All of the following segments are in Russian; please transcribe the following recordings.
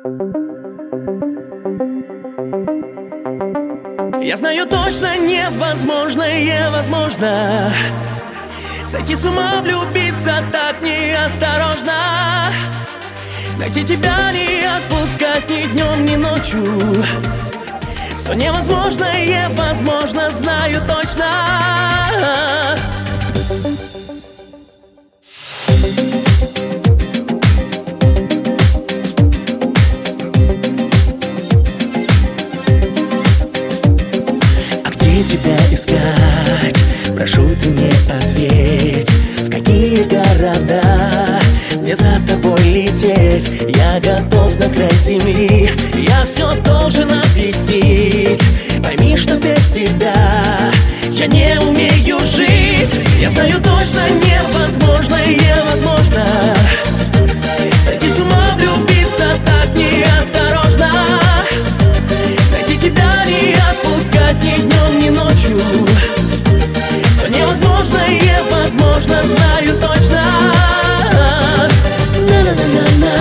Я знаю точно, невозможное возможно. Сойти с ума, влюбиться так неосторожно. Найти тебя, не отпускать ни днем, ни ночью. Все невозможное возможно, знаю точно. Тебя искать, прошу ты мне ответь, в какие города мне за тобой лететь. Я готов на край земли, я все должен объяснить. Пойми, что без тебя я не умею жить. Я знаю точно, невозможное возможно. Сойти с ума, влюбиться так неосторожно. Найти тебя, не отпускать ни днем, ни ночью. Все невозможное возможно, знаю точно. На-на-на-на-на,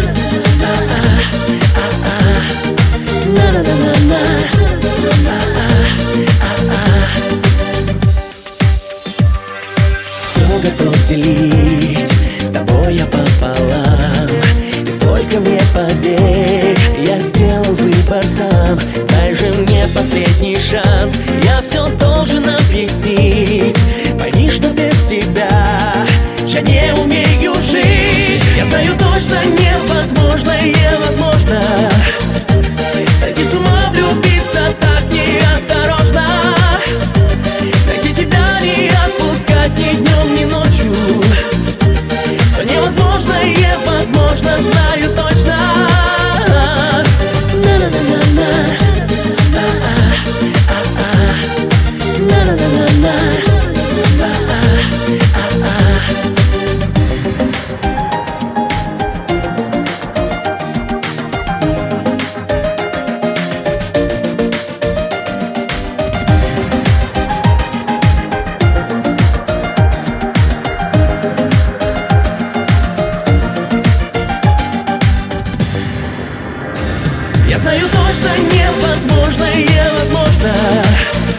на-на-на-на-на, все готов делить с тобой я пополам. И только мне поверь, я сделал выбор сам. Дай же мне последний шанс, я все должен объяснить. Пойми, что без тебя я не умею жить. Я знаю точно, невозможное возможно. Сойти с ума, влюбиться так неосторожно. Найти тебя, не отпускать ни днем, ни ночью. Все невозможное возможно, знаю точно. Я знаю точно, невозможное возможно.